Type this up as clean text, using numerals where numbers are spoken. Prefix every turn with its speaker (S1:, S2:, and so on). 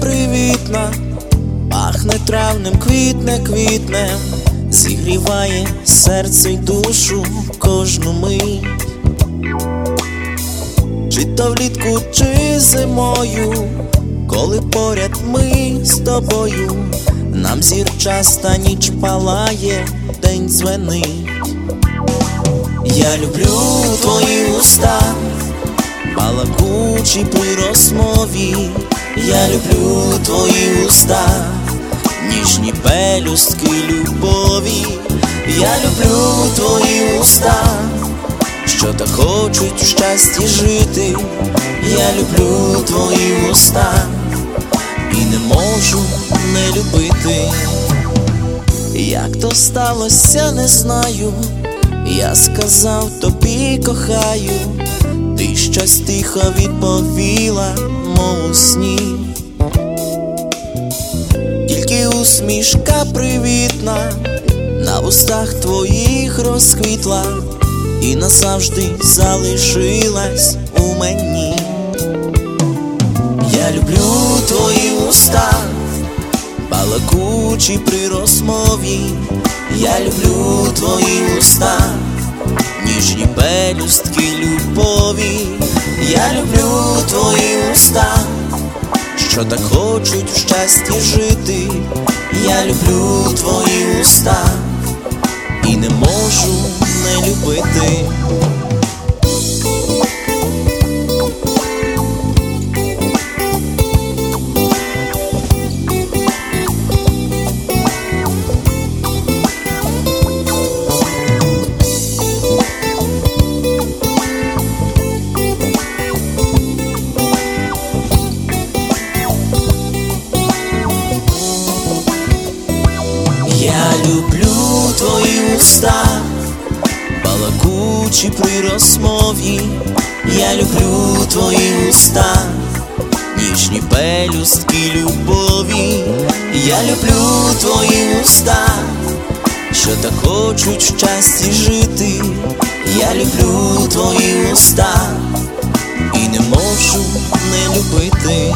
S1: привітна, пахне травнем, квітне, зігріває серце й душу кожну мить. Чи то влітку, чи зимою, коли поряд ми з тобою, нам зірчаста ніч палає, день дзвенить. Я люблю твої уста, балакучі при розмові. Я люблю твої уста, ніжні пелюстки любові. Я люблю твої уста, що так хочуть в щасті жити. Я люблю твої уста і не можу не любити. Як то сталося, не знаю, я сказав тобі кохаю, ти щось тихо відповіла, мов у сні. Тільки усмішка привітна на устах твоїх розквітла і назавжди залишилась у мені. Я люблю твої уста, балакучі при розмові. Я люблю твої уста, ніжні пелюстки любові. Я люблю твої уста, що так хочуть в щасті жити. Я люблю твої уста і не можу не любити. Я люблю твої уста, балакучі при розмові. Я люблю твої уста, ніжні пелюстки любові. Я люблю твої уста, що так хочуть в щасті жити. Я люблю твої уста і не можу не любити.